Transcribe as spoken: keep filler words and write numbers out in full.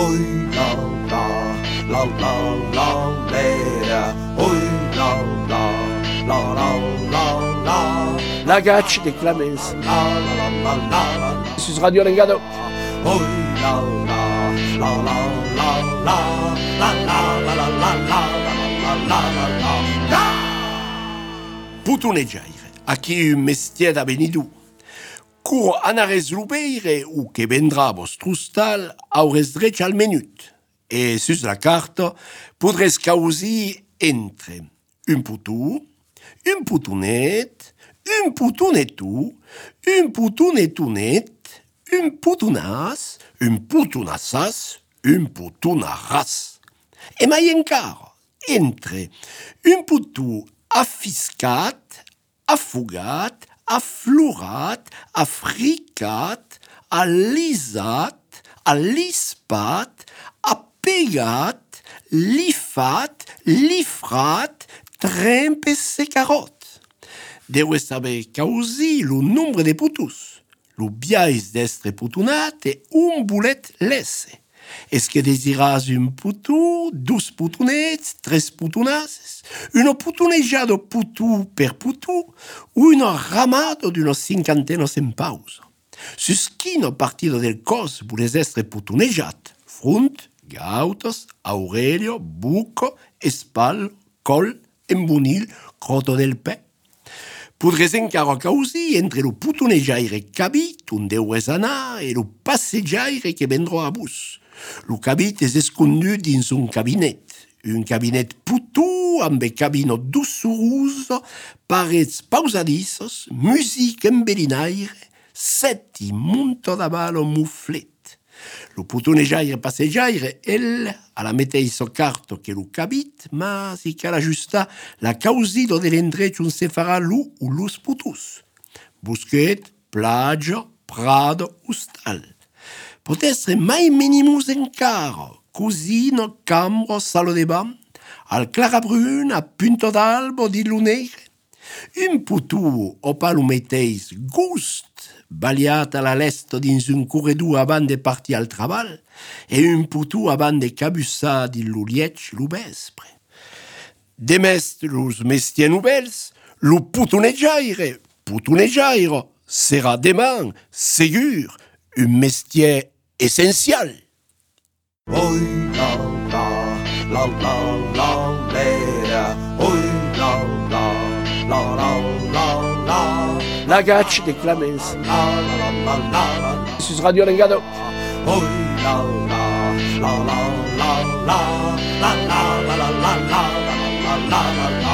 Oi la la, la la la la, oi la la, la la la la. La Gacci de Clemens. La la la la la. Su Radio Lengado. Oi la la, la la la la, la la la la la la la la la. Putuneggiaire, a chi un mestiere da venidu. Cur anares lubeire u che vendrà vostro stal aures drech al menut. E sus la carta podres causi entre un putu, un putunet, un putunetu, un putunetunet, un putunas, un putunassas, un putunaras. E mai encara entre un putu affiscat, affugat, afflurat, africat, alisat, alispat, appegat, lifat, lifrat, trempes e carot. Deu saber causi lo nombre de putus, lo biais d'estre putunat e un boulet lesse. Est-ce que desiras un putu, dus putunets, tres putunasses, uno putunejado putu per putu, ou uno ramado d'uno cinquanteno sen pausa? Sus quino partido del cos voles estre putunejat? Frunt, gautos, aurelio, buco, espal, col, embunil, croto del pe? Podres encara causi entre lo putunejaire cabit un deues anar e lo passejaire que vendrà a bus. Lo cabit es escondu dins un cabinet, un cabinet putu amb e cabino dussuroso, parets pausadissos, music embellinaire, seti monto d'avalo muflet. Lo putunejaire passejaire, el, a la meteiso carto che lo cabit, ma si cal ajusta la causido de l'endrech un se farà lu u lus putus. Busquet, plagio, prado, ustal. Pot essere mai minimus encara, cusino, cambro, salo de bam, al clarabrun, a punto d'albo di lunegre. Un putu o palo meteis gust, baliat a la lesto dins un corredor avant de partir al treball, e un putu avant de cabussar di l'ulietx lo vespre. Demest los mestiers nouvels, lo putuneggiaire, putuneggiaire, sera deman, segur, un mestier essentiel. Oi la la, la la la la, oi la la, la la la la. La Gacci de Clemens. La la la la la. Su Radio Lengado. Oi la la, la la la la, la la la la la la la la la la.